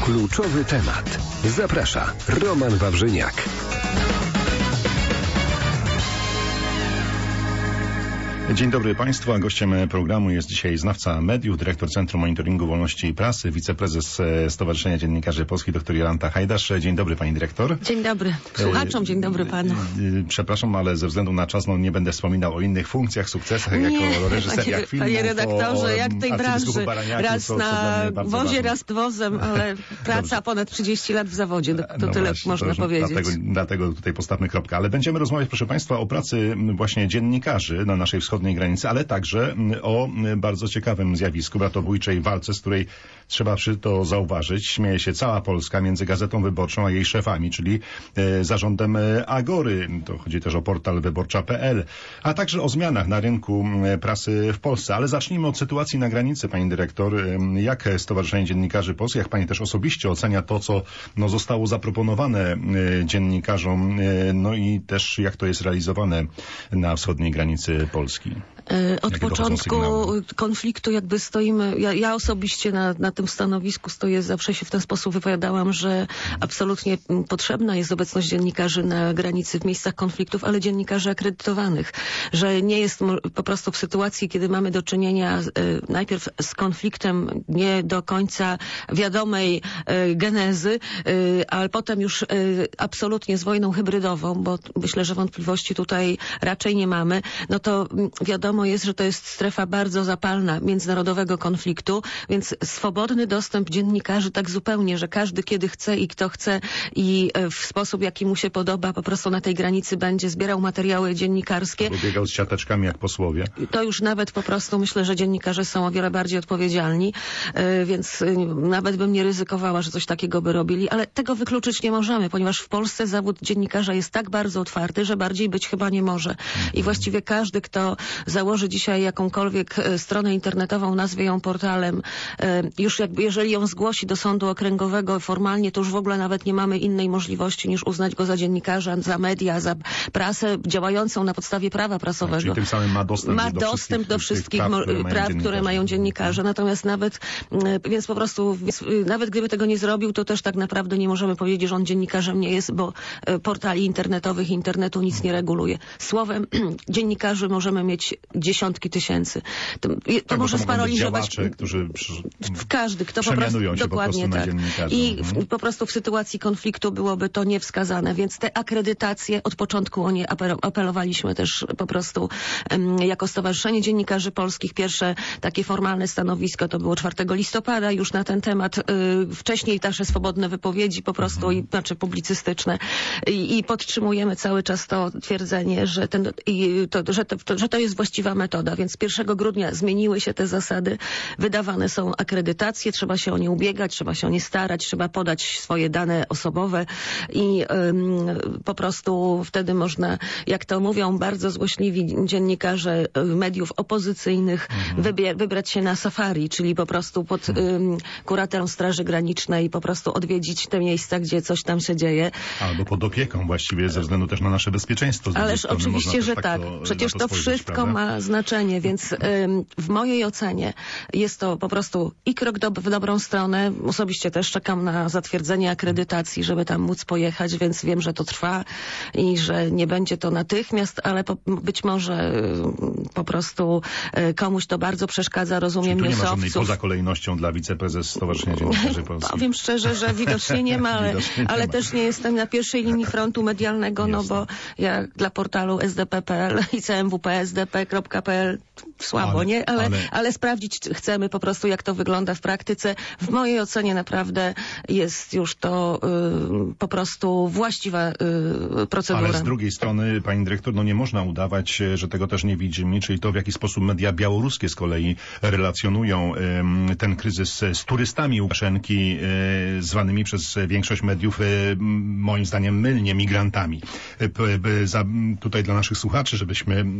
Kluczowy temat. Zaprasza Roman Wawrzyniak. Dzień dobry Państwu, a gościem programu jest dzisiaj znawca mediów, dyrektor Centrum Monitoringu Wolności Prasy, wiceprezes Stowarzyszenia Dziennikarzy Polskich, dr Jolanta Hajdasz. Dzień dobry Pani Dyrektor. Dzień dobry słuchaczom, dzień dobry Panu. Przepraszam, ale ze względu na czas nie będę wspominał o innych funkcjach, sukcesach, jako reżyseriach filmów. Panie redaktorze, jak tej branży, raz na wozie, raz wozem, ale praca ponad 30 lat w zawodzie, to tyle właśnie, można powiedzieć. Dlatego tutaj postawmy kropkę. Ale będziemy rozmawiać, proszę Państwa, o pracy właśnie dziennikarzy na naszej wschodniej granicy, ale także o bardzo ciekawym zjawisku, bratobójczej walce, z której trzeba to zauważyć. Śmieje się cała Polska między Gazetą Wyborczą a jej szefami, czyli zarządem Agory. To chodzi też o portal wyborcza.pl, a także o zmianach na rynku prasy w Polsce. Ale zacznijmy od sytuacji na granicy, Pani Dyrektor. Jak Stowarzyszenie Dziennikarzy Polskich, jak Pani też osobiście ocenia to, co zostało zaproponowane dziennikarzom, no i też jak to jest realizowane na wschodniej granicy Polski? Od początku konfliktu jakby stoimy, ja osobiście na tym stanowisku stoję, zawsze się w ten sposób wypowiadałam, że absolutnie potrzebna jest obecność dziennikarzy na granicy w miejscach konfliktów, ale dziennikarzy akredytowanych, że nie jest po prostu w sytuacji, kiedy mamy do czynienia najpierw z konfliktem nie do końca wiadomej genezy, ale potem już absolutnie z wojną hybrydową, bo myślę, że wątpliwości tutaj raczej nie mamy, no to wiadomo jest, że to jest strefa bardzo zapalna międzynarodowego konfliktu, więc swobodny dostęp dziennikarzy tak zupełnie, że każdy kiedy chce i kto chce i w sposób jaki mu się podoba po prostu na tej granicy będzie zbierał materiały dziennikarskie. Albo biegał z siateczkami jak posłowie. To już nawet po prostu myślę, że dziennikarze są o wiele bardziej odpowiedzialni, więc nawet bym nie ryzykowała, że coś takiego by robili, ale tego wykluczyć nie możemy, ponieważ w Polsce zawód dziennikarza jest tak bardzo otwarty, że bardziej być chyba nie może. I właściwie każdy, kto założy dzisiaj jakąkolwiek stronę internetową, nazwie ją portalem, już jeżeli ją zgłosi do sądu okręgowego formalnie, to już w ogóle nawet nie mamy innej możliwości niż uznać go za dziennikarza, za media, za prasę działającą na podstawie prawa prasowego. Czyli tym samym ma dostęp do wszystkich praw, które mają dziennikarze. Natomiast więc po prostu, nawet gdyby tego nie zrobił, to też tak naprawdę nie możemy powiedzieć, że on dziennikarzem nie jest, bo portali internetowych, internetu nic nie reguluje. Słowem, dziennikarzy możemy mieć dziesiątki tysięcy. To może sparaliżować każdy, kto po prostu dokładnie tak. I po prostu w sytuacji konfliktu byłoby to niewskazane, więc te akredytacje od początku o nie apelowaliśmy też po prostu jako Stowarzyszenie Dziennikarzy Polskich. Pierwsze takie formalne stanowisko to było 4 listopada już na ten temat. Wcześniej nasze swobodne wypowiedzi po prostu, publicystyczne i podtrzymujemy cały czas to twierdzenie, że to jest właściwa metoda, więc 1 grudnia zmieniły się te zasady, wydawane są akredytacje, trzeba się o nie ubiegać, trzeba się o nie starać, trzeba podać swoje dane osobowe i po prostu wtedy można, jak to mówią bardzo złośliwi dziennikarze mediów opozycyjnych, wybrać się na safari, czyli po prostu pod kuratelą Straży Granicznej po prostu odwiedzić te miejsca, gdzie coś tam się dzieje. Albo pod opieką właściwie ze względu też na nasze bezpieczeństwo. Ależ oczywiście, że tak. Przecież to wszystko ma znaczenie, więc w mojej ocenie jest to po prostu i krok w dobrą stronę. Osobiście też czekam na zatwierdzenie akredytacji, żeby tam móc pojechać, więc wiem, że to trwa i że nie będzie to natychmiast, ale być może po prostu komuś to bardzo przeszkadza, rozumiem newsowców. Nie ma żadnej poza kolejnością dla wiceprezes Stowarzyszenia Dziennikarzy Polskich. Powiem szczerze, że widocznie nie ma, ale też nie jestem na pierwszej linii frontu medialnego, no bo ja dla portalu sdp.pl i cmwpsdp.pl słabo, nie? Ale sprawdzić chcemy po prostu, jak to wygląda w praktyce. W mojej ocenie naprawdę jest już to po prostu właściwa procedura. Ale z drugiej strony, Pani Dyrektor, nie można udawać, że tego też nie widzimy, czyli to, w jaki sposób media białoruskie z kolei relacjonują ten kryzys z turystami Łukaszenki, zwanymi przez większość mediów, moim zdaniem mylnie, migrantami. Tutaj dla naszych słuchaczy, żebyśmy wiedzieli,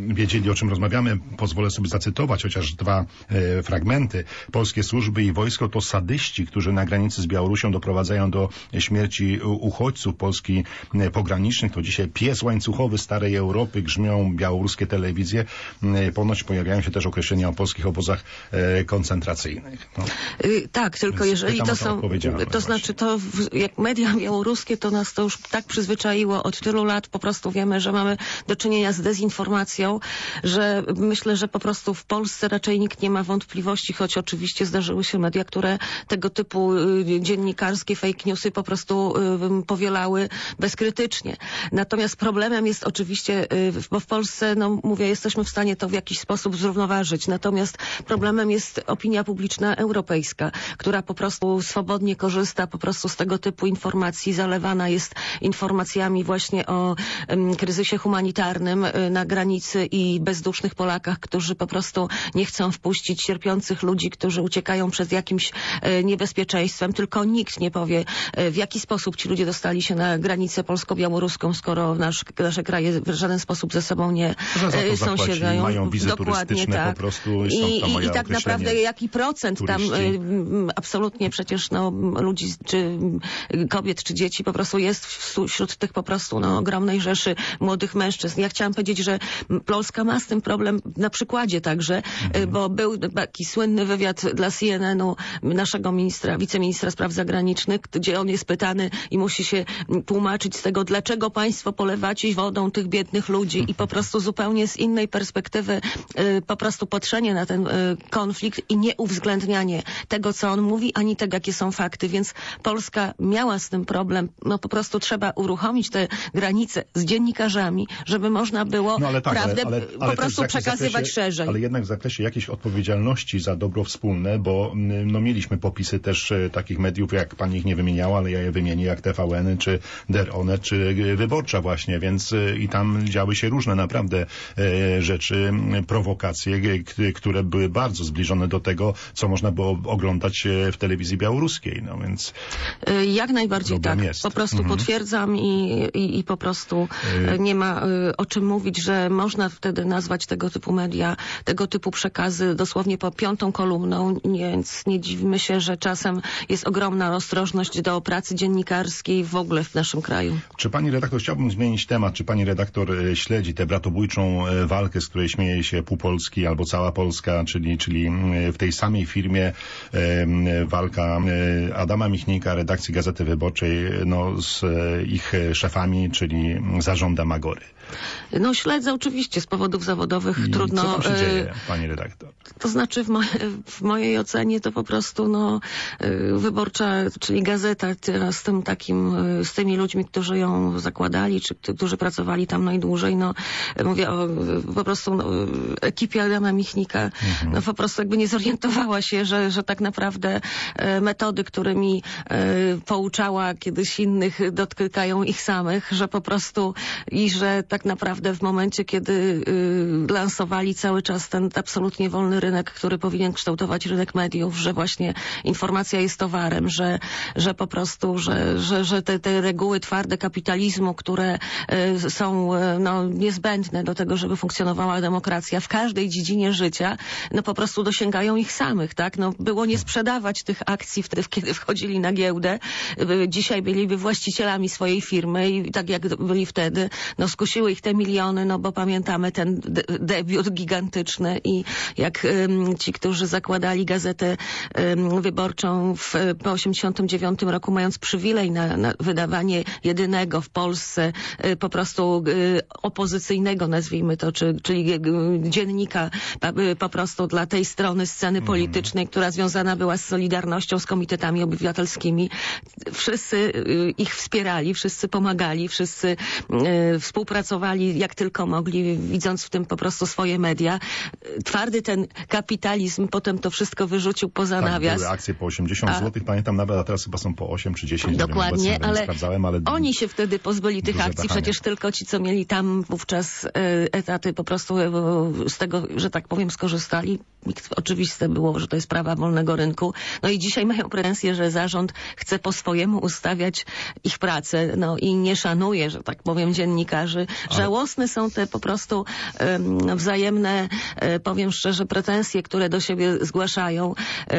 i o czym rozmawiamy, pozwolę sobie zacytować chociaż dwa fragmenty. Polskie służby i wojsko to sadyści, którzy na granicy z Białorusią doprowadzają do śmierci uchodźców. Polski pogranicznych to dzisiaj pies łańcuchowy starej Europy, grzmią białoruskie telewizje. Ponoć pojawiają się też określenia o polskich obozach koncentracyjnych. No. Tak, tylko jeżeli to są, to znaczy to jak media białoruskie, to nas to już tak przyzwyczaiło od tylu lat, po prostu wiemy, że mamy do czynienia z dezinformacją, że myślę, że po prostu w Polsce raczej nikt nie ma wątpliwości, choć oczywiście zdarzyły się media, które tego typu dziennikarskie fake newsy po prostu powielały bezkrytycznie. Natomiast problemem jest oczywiście, bo w Polsce, no mówię, jesteśmy w stanie to w jakiś sposób zrównoważyć, natomiast problemem jest opinia publiczna europejska, która po prostu swobodnie korzysta po prostu z tego typu informacji, zalewana jest informacjami właśnie o kryzysie humanitarnym na granicy i bezdusznych Polakach, którzy po prostu nie chcą wpuścić cierpiących ludzi, którzy uciekają przed jakimś niebezpieczeństwem, tylko nikt nie powie, w jaki sposób ci ludzie dostali się na granicę polsko-białoruską, skoro nasze kraje w żaden sposób ze sobą nie sąsiadają. Mają wizy turystyczne tak. Po prostu. I tak naprawdę jaki procent turyści. Tam absolutnie przecież ludzi, czy kobiet, czy dzieci po prostu jest wśród tych po prostu ogromnej rzeszy młodych mężczyzn. Ja chciałam powiedzieć, że Polska ma z tym problem na przykładzie także, bo był taki słynny wywiad dla CNN-u naszego wiceministra spraw zagranicznych, gdzie on jest pytany i musi się tłumaczyć z tego, dlaczego państwo polewacie wodą tych biednych ludzi i po prostu zupełnie z innej perspektywy po prostu patrzenie na ten konflikt i nie uwzględnianie tego, co on mówi, ani tego, jakie są fakty. Więc Polska miała z tym problem. Po prostu trzeba uruchomić te granice z dziennikarzami, żeby można było prawdę po prostu przekazywać szerzej. Ale jednak w zakresie jakiejś odpowiedzialności za dobro wspólne, bo mieliśmy popisy też takich mediów, jak pani ich nie wymieniała, ale ja je wymienię, jak TVN, czy Der One, czy Wyborcza właśnie, więc i tam działy się różne naprawdę rzeczy, prowokacje, które były bardzo zbliżone do tego, co można było oglądać w telewizji białoruskiej, więc jak najbardziej tak. Jest. Po prostu potwierdzam i po prostu nie ma o czym mówić, że można wtedy nazwać tego typu media, tego typu przekazy dosłownie po piątą kolumną, więc nie dziwmy się, że czasem jest ogromna ostrożność do pracy dziennikarskiej w ogóle w naszym kraju. Czy pani redaktor, chciałbym zmienić temat, czy pani redaktor śledzi tę bratobójczą walkę, z której śmieje się pół Polski albo cała Polska, czyli w tej samej firmie walka Adama Michnika, redakcji Gazety Wyborczej, z ich szefami, czyli zarządem Agory? Śledzę oczywiście z powodów zawodowych. Trudno. Co tam się dzieje, pani redaktor? To znaczy w mojej ocenie to po prostu Wyborcza, czyli gazeta z tymi ludźmi, którzy ją zakładali, czy którzy pracowali tam najdłużej, mówię o po prostu ekipie Adama Michnika, po prostu jakby nie zorientowała się, że tak naprawdę metody, którymi pouczała kiedyś innych, dotykają ich samych, że po prostu i że tak naprawdę w momencie, kiedy lansowali cały czas ten absolutnie wolny rynek, który powinien kształtować rynek mediów, że właśnie informacja jest towarem, że po prostu, że te reguły twarde kapitalizmu, które są niezbędne do tego, żeby funkcjonowała demokracja w każdej dziedzinie życia, po prostu dosięgają ich samych, tak? Było nie sprzedawać tych akcji wtedy, kiedy wchodzili na giełdę. Dzisiaj byliby właścicielami swojej firmy i tak jak byli wtedy, skusiły ich te miliony, bo pamiętamy ten debiut gigantyczny i jak ci, którzy zakładali Gazetę Wyborczą po 89 roku, mając przywilej na wydawanie jedynego w Polsce po prostu opozycyjnego, nazwijmy to, czyli dziennika po prostu dla tej strony sceny politycznej, która związana była z Solidarnością, z komitetami obywatelskimi. Wszyscy ich wspierali, wszyscy pomagali, wszyscy współpracowali jak tylko mogli, widząc w tym po prostu swoje media. Twardy ten kapitalizm potem to wszystko wyrzucił poza nawias. Były akcje po 80 zł, pamiętam nawet, a teraz chyba są po 8 czy 10. Dokładnie, ale oni się wtedy pozbyli tych akcji. Wahania. Przecież tylko ci, co mieli tam wówczas etaty, po prostu z tego, że tak powiem, skorzystali. Oczywiste było, że to jest prawa wolnego rynku. I dzisiaj mają pretensje, że zarząd chce po swojemu ustawiać ich pracę, i nie szanuje, że tak powiem, dziennikarzy. Żałosne są te po prostu wzajemne, powiem szczerze, pretensje, które do siebie zgłaszają,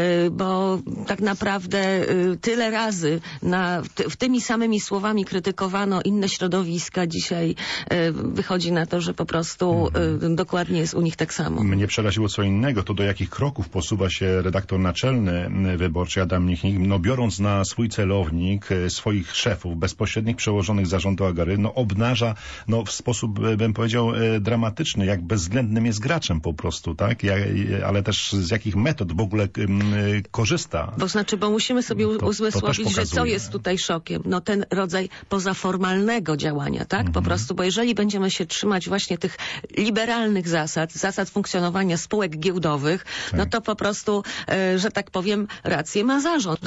bo tak naprawdę tyle razy tymi samymi słowami krytykowano inne środowiska. Dzisiaj wychodzi na to, że po prostu dokładnie jest u nich tak samo. Mnie przeraziło co innego, to do jakich kroków posuwa się redaktor naczelny Wyborczej Adam Michnik, biorąc na swój celownik swoich szefów, bezpośrednich przełożonych zarządu Agary, obnaża w sposób, bym powiedział, dramatyczny, jak bezwzględnym jest graczem po prostu, tak? Ale też z jakich metod w ogóle korzysta. Bo musimy sobie uzmysłowić, że co jest tutaj szokiem? Ten rodzaj pozaformalnego działania, tak? Po prostu, bo jeżeli będziemy się trzymać właśnie tych liberalnych zasad funkcjonowania spółek giełdowych, to po prostu, że tak powiem, rację ma zarząd.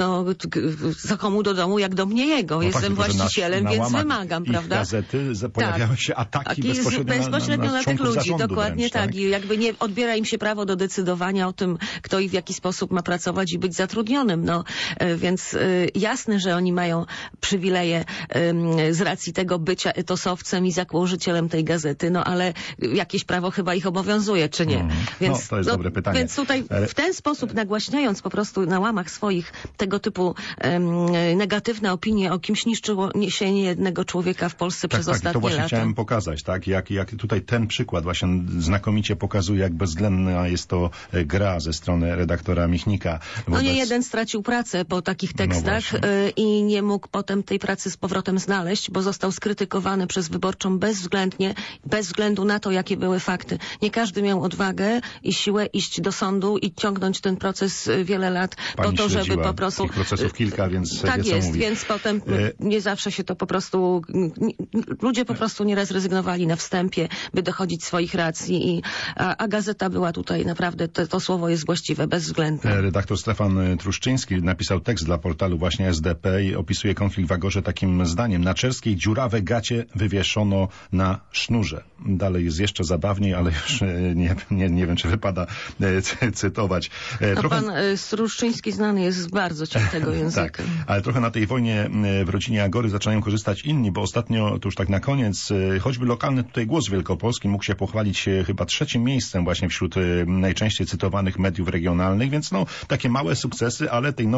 Co komu do domu, jak do mnie jego. Jestem właścicielem, więc wymagam, prawda? Gazety pojawiały się ataki bezpośrednio na tych ludzi. Dokładnie wręcz, tak. I jakby nie odbiera im się prawo do decydowania o tym, kto i w jaki sposób ma pracować i być zatrudnionym. Więc jasne, że oni mają przywileje z racji tego bycia etosowcem i założycielem tej gazety, ale jakieś prawo chyba ich obowiązuje, czy nie? Więc, to jest dobre pytanie. Więc tutaj w ten sposób nagłaśniając po prostu na łamach swoich tego typu negatywne opinie o kimś niszczyło się niejednego człowieka w Polsce przez ostatnie lata. To właśnie chciałem pokazać, tak? Jak tutaj ten przykład właśnie znakomicie pokazuje, jak bezwzględna jest to gra ze strony redaktora Michnika. Nie jeden stracił pracę po takich tekstach i nie mógł potem tej pracy z powrotem znaleźć, bo został skrytykowany przez Wyborczą bezwzględnie, bez względu na to, jakie były fakty. Nie każdy miał odwagę i siłę iść do sądu i ciągnąć ten proces wiele lat po to, żeby po prostu... Tych procesów kilka, więc tak jest, więc potem nie zawsze się to po prostu... Ludzie po prostu nieraz rezygnowali na wstępie, by dochodzić swoich racji a gazeta była tutaj naprawdę, to słowo jest właściwe, bezwzględne. Redaktor Stefan Truszczyński napisał tekst dla portalu właśnie SDP i opisuje konflikt w Agorze takim zdaniem. Na Czerskiej dziurawe gacie wywieszono na sznurze. Dalej jest jeszcze zabawniej, ale już nie wiem, czy wypada cytować. Pan Truszczyński znany jest z bardzo ciętego języka. Tak, ale trochę na tej wojnie w rodzinie Agory zaczynają korzystać inni, bo ostatnio, to już tak na koniec, choćby lokalny tutaj Głos Wielkopolski mógł się pochwalić chyba 3. miejscem właśnie wśród najczęściej cytowanych mediów regionalnych, więc takie małe sukcesy, ale tej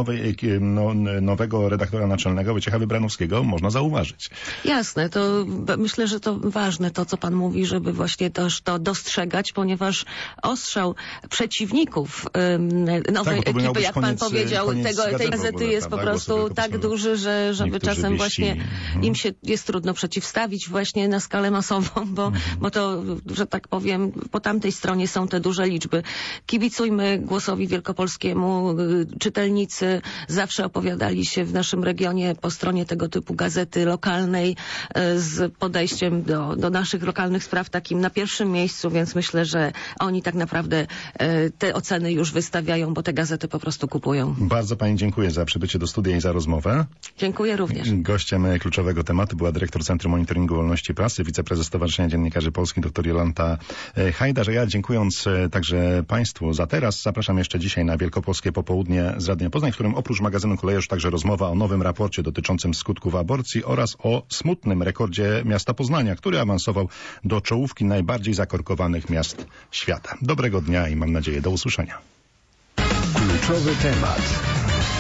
nowego redaktora naczelnego Wojciecha Wybranowskiego można zauważyć. Jasne, to myślę, że to ważne to, co pan mówi, żeby właśnie też to dostrzegać, ponieważ ostrzał przeciwników nowej ekipy, jak pan powiedział, tej gazety jest po prostu tak duży, żeby czasem właśnie im się jest trudno przeciwstawić właśnie na skalę masową, bo to, że tak powiem, po tamtej stronie są te duże liczby. Kibicujmy Głosowi Wielkopolskiemu. Czytelnicy zawsze opowiadali się w naszym regionie po stronie tego typu gazety lokalnej z podejściem do naszych lokalnych spraw takim na pierwszym miejscu, więc myślę, że oni tak naprawdę te oceny już wystawiają, bo te gazety po prostu kupują. Bardzo pani dziękuję za przybycie do studia i za rozmowę. Dziękuję również. Gościem kluczowego tematu była dyrektor Centrum Monitoringu Wolności Prasy, wiceprezes Stowarzyszenia Dziennikarzy Polskich dr Jolanta Hajdasz. Ja dziękując także państwu za teraz, zapraszam jeszcze dzisiaj na Wielkopolskie Popołudnie z Radia Poznań, w którym oprócz magazynu Kolejarz także rozmowa o nowym raporcie dotyczącym skutków aborcji oraz o smutnym rekordzie miasta Poznania, który awansował do czołówki najbardziej zakorkowanych miast świata. Dobrego dnia i mam nadzieję do usłyszenia. Kluczowy temat.